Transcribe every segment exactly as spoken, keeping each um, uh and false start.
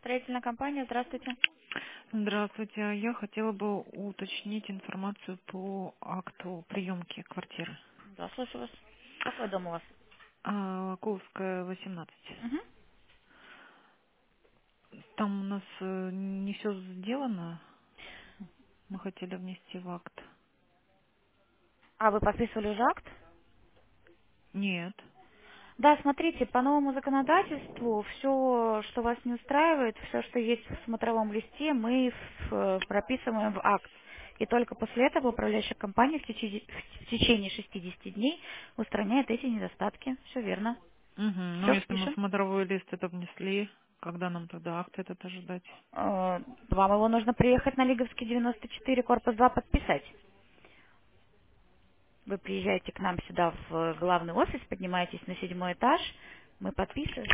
Строительная компания, здравствуйте. Здравствуйте. Я хотела бы уточнить информацию по акту приемки квартиры. Да, слушаю вас. Какой дом у вас? А, Кулская, восемнадцать. Мгм. Там у нас э, не все сделано. Мы хотели внести в акт. А вы подписывали уже акт? Нет. Да, смотрите, по новому законодательству все, что вас не устраивает, все, что есть в смотровом листе, мы в- э, прописываем в акт. И только после этого управляющая компания в течение, в течение шестидесяти дней устраняет эти недостатки. Все верно. Мгм. Ну, Все если мы впишем. смотровой лист это внесли, когда нам тогда акт этот ожидать? Э, Вам его нужно приехать на Лиговский девяносто четыре, корпус два подписать. Вы приезжаете к нам сюда в э, главный офис, поднимаетесь на седьмой этаж, мы подписываем.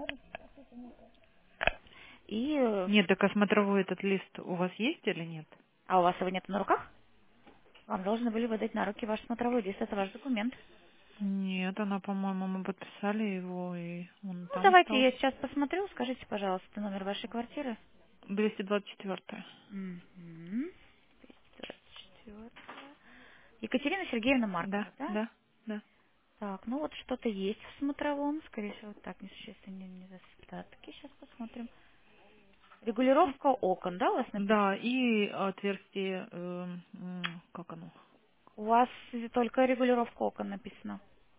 И, э, Нет, так а смотровой этот лист у вас есть или нет? а у вас его нет на руках? Вам должны были выдать на руки ваш смотровой лист, это ваш документ. Нет, она, по-моему, мы подписали его, и он Ну, там давайте я остался. сейчас посмотрю. Скажите, пожалуйста, номер вашей квартиры. двести двадцать четыре. Мгм. двести четыре. Екатерина Сергеевна Да, Маркова, да? да, да. Так, ну вот что-то есть в смотровом, скорее всего, так, несущественные недостатки. Сейчас посмотрим. Регулировка окон, да, у вас написано? Да, и отверстие, эм, м, как оно? У вас только регулировка окон написано.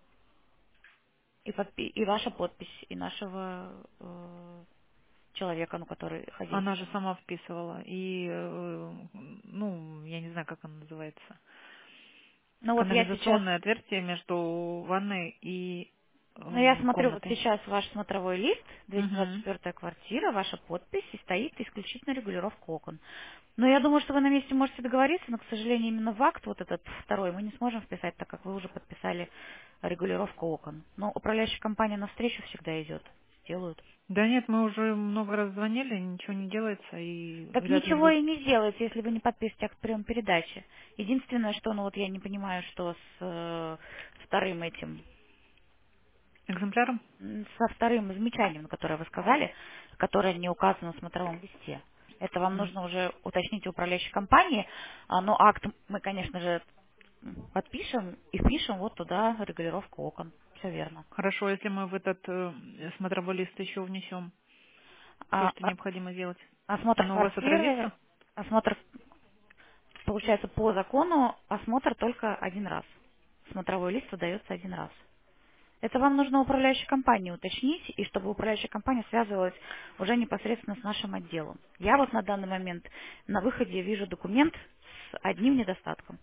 И, подпи- и ваша подпись, и нашего э, человека, ну, который Она же хозяйственный. сама вписывала. И, э, ну, я не знаю, как оно называется. Ну вот я сейчас, Канализационное отверстие между ванной и ну я эм, смотрю, вот комнатой. сейчас ваш смотровой лист, двести двадцать Угу. четвёртая квартира, ваша подпись, и стоит исключительно регулировка окон. Но я думаю, что вы на месте можете договориться, но, к сожалению, именно в акт вот этот второй мы не сможем вписать, так как вы уже подписали регулировку окон. Но управляющая компания навстречу всегда идет, сделают. Да нет, мы уже много раз звонили, ничего не делается, и Так вряд ли ничего будет. и не сделаете, если вы не подпишете акт прием передачи. Единственное, что, ну вот я не понимаю, что с э, вторым этим, Экземпляром? м, со вторым замечанием, которое вы сказали, которое не указано в смотровом листе. Это вам М. нужно уже уточнить у управляющей компании, а, но акт мы, конечно же, м, подпишем и впишем вот туда регулировку окон. Все верно. Хорошо, если мы в этот э, смотровой лист еще внесем то, А, что а- необходимо сделать, осмотр оно у вас квартиры, отразится? осмотр, получается, по закону осмотр только один раз. Смотровой лист выдается один раз. Это вам нужно управляющей компании уточнить, и чтобы управляющая компания связывалась уже непосредственно с нашим отделом. Я вот на данный момент на выходе вижу документ с одним недостатком.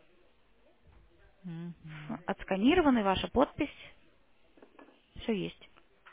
Мгм. Отсканированный, ваша подпись, все есть.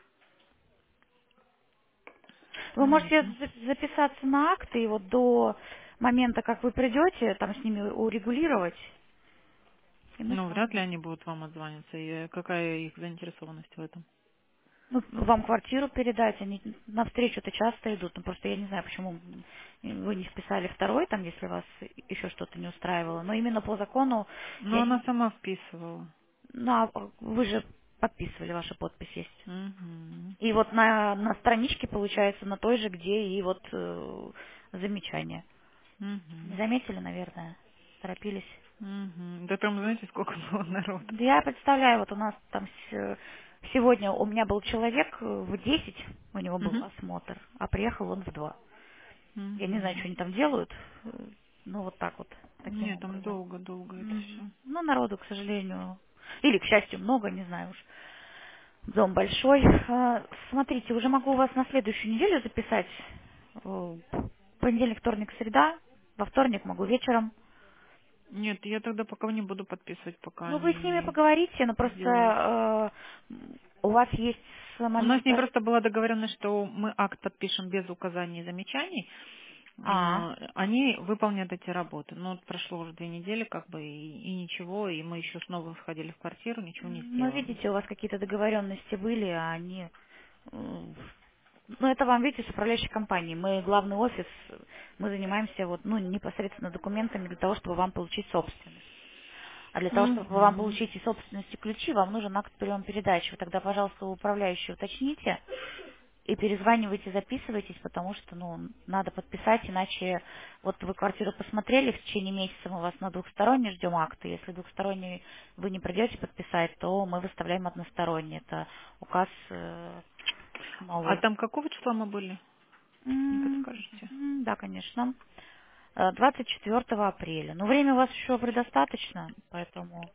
Вы можете Понятно. за- записаться на акты, и вот до момента, как вы придете, там с ними урегулировать, и мы Ну, с вряд ли вами... они будут вам отзваниваться. И какая их заинтересованность в этом? Ну, вам квартиру передать, они навстречу-то часто идут. Ну, просто я не знаю, почему вы не вписали второй, там, если вас еще что-то не устраивало. Но именно по закону, Ну, я она не... сама вписывала. Ну, а вы же подписывали, ваша подпись есть. Угу. И вот на, на страничке, получается, на той же, где и вот э, замечание. Не Угу. заметили, наверное? Торопились. Угу. Да там, знаете, сколько было народу? Да я представляю, вот у нас там с- сегодня у меня был человек э, в десять, у него был Угу. осмотр, а приехал он в два. Я не знаю, Угу. что они там делают. э, Ну, вот так вот, таким Нет, там образом. долго-долго это все. Мгм. Ну, народу, к сожалению, или, к счастью, много, не знаю уж. Дом большой. А, Смотрите, уже могу вас на следующую неделю записать. Э, Понедельник, вторник, среда. Во вторник могу вечером. Нет, я тогда пока не буду подписывать, пока Ну, вы с ними они поговорите, но не сделают. просто э, у вас есть с У нас с ней момента... просто была договоренность, что мы акт подпишем без указаний и замечаний. А, Э, Они выполнят эти работы. Ну, вот прошло уже две недели, как бы, и, и ничего, и мы еще снова сходили в квартиру, ничего не ну, сделали. видите, у вас какие-то договоренности были, а они... э, Ну, это вам, видите, с управляющей компанией. Мы главный офис, мы занимаемся вот, ну, непосредственно документами для того, чтобы вам получить собственность. А для того, чтобы вам Угу. получить и собственность, и ключи, вам нужен акт приема передачи. Вы тогда, пожалуйста, у управляющего уточните и перезванивайте, записывайтесь, потому что, ну, надо подписать, иначе вот вы квартиру посмотрели, в течение месяца мы вас на двухсторонний ждем акты. Если двухсторонний вы не придете подписать, то мы выставляем односторонний. Это указ э, А новый. там какого числа мы были? Не М, подскажете? м, Да, конечно. Э, двадцать четвёртого апреля. Но время у вас еще предостаточно, поэтому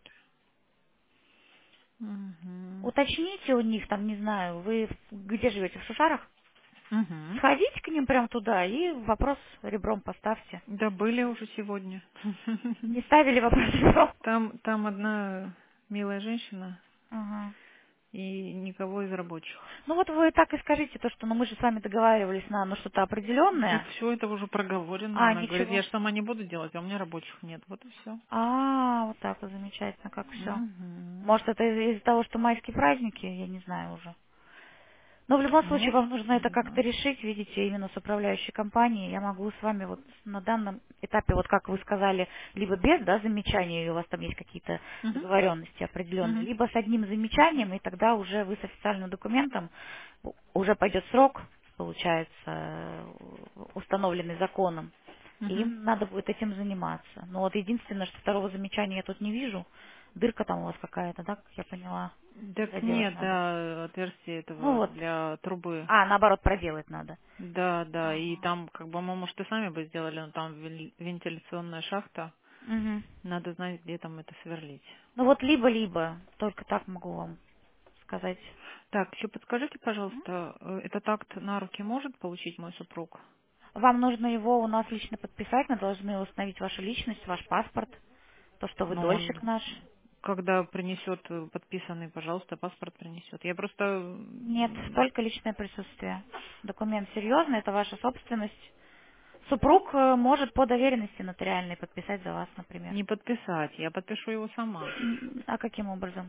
Угу. уточните у них, там, не знаю, вы где живете, в Сушарах? Угу. Сходите к ним прям туда и вопрос ребром поставьте. Да, были уже сегодня. Не ставили вопрос ребром? Там, там одна милая женщина Ага. и никого из рабочих. Ну вот вы так и скажите, то, что ну, мы же с вами договаривались на ну, что-то Так определенное. все это уже проговорено. А, Она говорит, я ничего. же сама не буду делать, а у меня рабочих нет. Вот и все. А, вот так вот замечательно, как все. Угу. Может, это из- из-за того, что майские праздники, я не знаю уже. Но в любом случае Может, вам нужно это не как-то знаю. решить, видите, именно с управляющей компанией. Я могу с вами вот на данном этапе, вот как вы сказали, либо без да, замечаний, у вас там есть какие-то Угу. договоренности определенные, Угу. либо с одним замечанием, и тогда уже вы с официальным документом, у- уже пойдет срок, получается, э, установленный законом, и Угу. им надо будет этим заниматься. Но вот единственное, что второго замечания я тут не вижу, дырка там у вас какая-то, да, как я поняла, Так заделать нет, надо. да, отверстие Ну этого вот, для трубы. а, наоборот, проделать надо. Да, да, и Ага. там, как бы, мы, может, и сами бы сделали, но там вен- вентиляционная шахта. Мгм. Надо знать, где там это сверлить. Ну вот либо-либо, только так могу вам сказать. Так, еще подскажите, М? пожалуйста, э, этот акт на руки может получить мой супруг? Вам нужно его у нас лично подписать, мы должны установить вашу личность, ваш паспорт, то, что вы Но он, дольщик наш. когда принесет э, подписанный, пожалуйста, паспорт принесет. Я просто... Нет, м, только личное присутствие. Документ серьезный, это ваша собственность. Супруг э, может по доверенности нотариальной подписать за вас, например. не подписать, я подпишу его сама. М, А каким образом?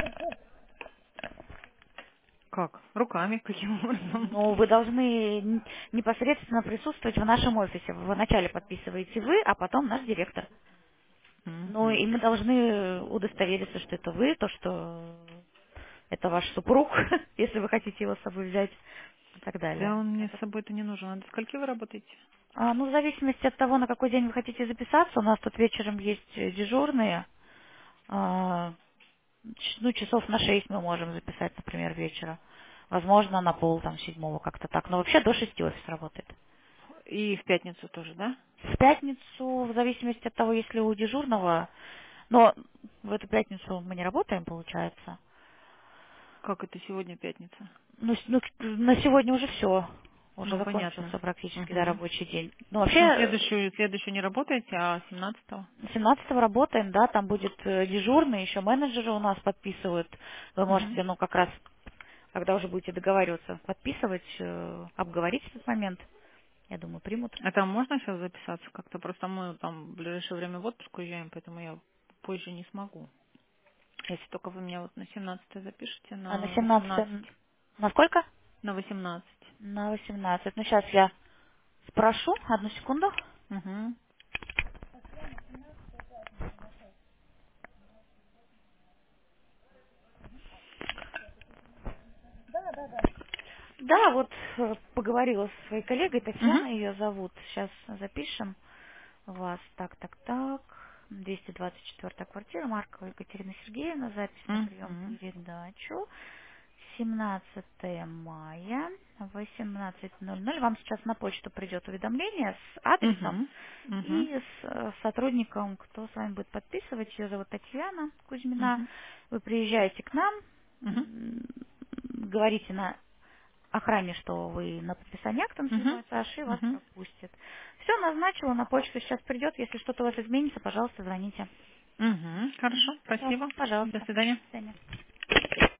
Как? Руками каким образом? Ну, вы должны н- непосредственно присутствовать в нашем офисе. Вы вначале подписываете вы, а потом наш директор. Ну, Мгм. и мы должны удостовериться, что это вы, то, что это ваш супруг, если вы хотите его с собой взять и так Да далее. он мне Это- с собой-то не нужен. А до скольки вы работаете? А, ну, в зависимости от того, на какой день вы хотите записаться, у нас тут вечером есть э, дежурные. А, ч- ну, часов на шесть мы можем записать, например, вечера. Возможно, на пол, там, седьмого, как-то так. Но вообще до шести офис работает. И в пятницу тоже, да? В пятницу, в зависимости от того, если у дежурного, но в эту пятницу мы не работаем, получается. Как это сегодня пятница? Ну, с- ну, к- на сегодня уже все. Уже Ну, понятно. закончился практически, да, Угу. рабочий день. Ну, Ну, вообще, следующую, следующую не работаете, а семнадцатого? семнадцатого работаем, да, там будет э, дежурный, еще менеджеры у нас подписывают. Вы Угу. можете, ну, как раз, когда уже будете договариваться, подписывать, э, обговорить этот момент. Я думаю, примут. А там можно сейчас записаться как-то? Просто мы там в ближайшее время в отпуск уезжаем, поэтому я позже не смогу. Если только вы меня вот на семнадцатое запишите, А на на семнадцатое, восемнадцать. на сколько? На восемнадцать. На восемнадцать. Ну, сейчас я спрошу, одну секунду. Угу. Да, вот э, поговорила со своей коллегой, Угу. Татьяна ее зовут. Сейчас запишем вас. Так, так, так. двести двадцать четвёртая квартира, Маркова Екатерина Сергеевна. Запись на прием Угу. передачу. семнадцатое мая, восемнадцать ноль ноль. Вам сейчас на почту придет уведомление с адресом Угу. Угу. и с э, сотрудником, кто с вами будет подписывать. Ее зовут Татьяна Кузьмина. Угу. Вы приезжаете к нам, Угу. м, говорите на охране, что вы на подписание акта на Угу. седьмой этаж, и вас Угу. пропустят. Все, назначила, на почту сейчас придет. Если что-то у вас изменится, пожалуйста, звоните. Угу. Хорошо, Все, спасибо. До пожалуйста. свидания. До свидания.